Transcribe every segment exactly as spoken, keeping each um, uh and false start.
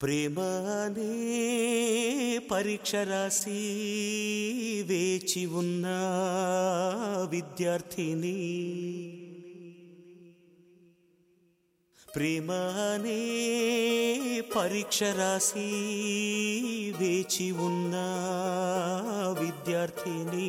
ప్రేమనే పరీక్ష రాసి వేచి ఉన్న విద్యార్థిని, ప్రేమనే పరీక్ష రాసి వేచి ఉన్న విద్యార్థిని.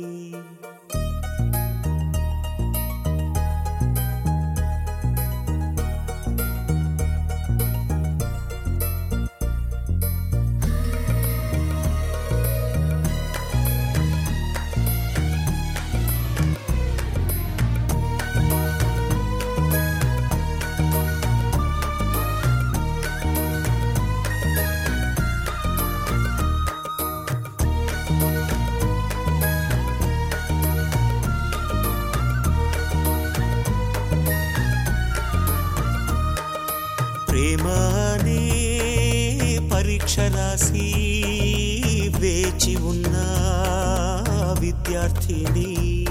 ప్రేమనే పరీక్ష రాసి వేచి ఉన్న విద్యార్థిని,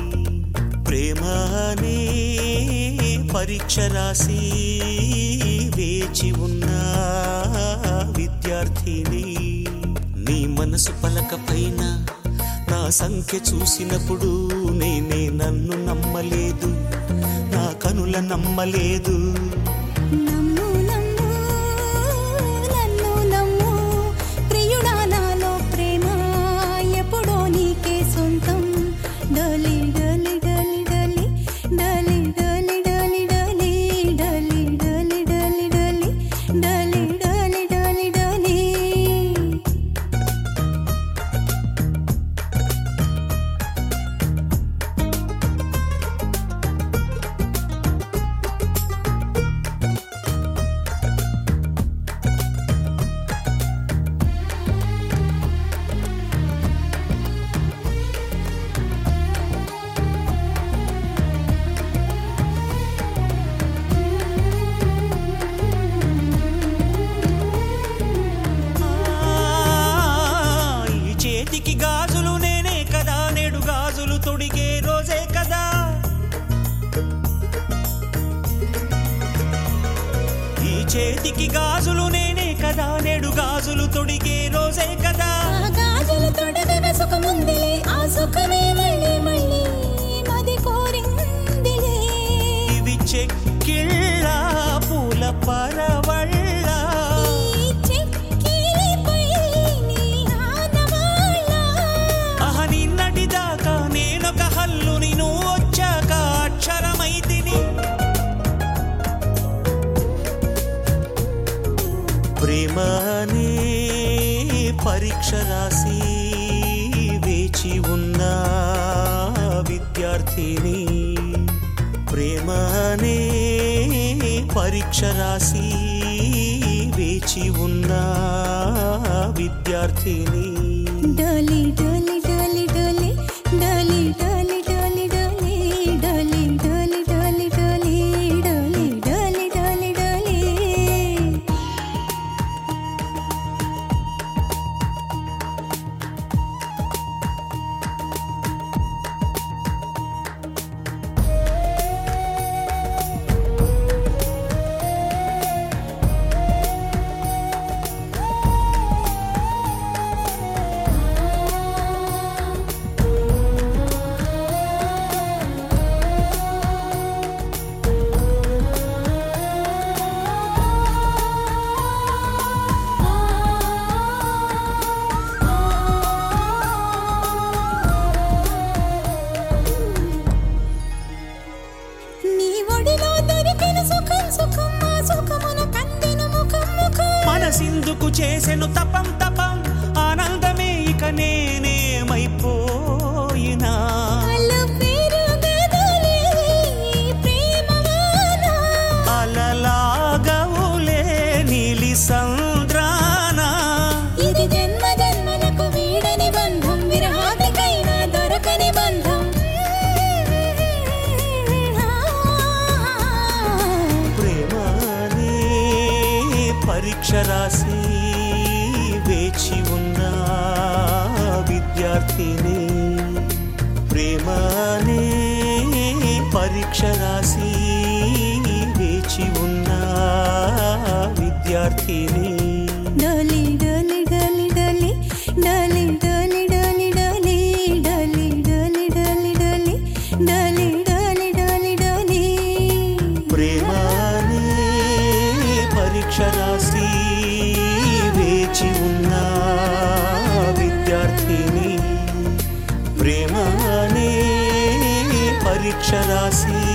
ప్రేమనే పరీక్ష రాసి వేచి ఉన్న విద్యార్థిని. నీ మనసు పలక పైన నా సంఖ్య చూసినప్పుడు నేనే నన్ను నమ్మలేదు, నా కనుల నమ్మలేదు. చేతికి గాజులు నేనే కదా, నేడు గాజులు తొడిగే రోజే కదా. ఈ చేతికి గాజులు నేనే కదా, నేడు గాజులు తొడిగే రోజే కదా. గాజులు తొడగగా సుఖముందిలే, ఆ సుఖమే మళ్ళీ మళ్ళీ మది కోరిందిలే. ఇవి చెక్కిళ్ళ పూల పరవళ్ళ, ప్రేమనే పరీక్ష రాసి వేచి ఉన్న విద్యార్థిని, ప్రేమనే పరీక్ష రాసి వేచి ఉన్న విద్యార్థిని. డోలి డోలి డోలి డోలి డోలి డోలి డోలి డోలి డోలి డోలి డోలి డోలి డోలి డోలి డోలి డోలి. మనసిందుకు చేసెను తపం తపం, ఆనందమే ఇక నేనేమైపోయినా. అలలాగవులే నీలి సంద్రానా, ఇది జన్మ జన్మలకు వీడని బంధం, విరహానికైనా దొరకని బంధం. ప్రేమనే పరీక్ష రాసి వేచి ఉన్న విద్యార్థిని, ప్రేమనే పరీక్ష రాసి వేచి ఉన్న విద్యార్థిని. అక్షరాసి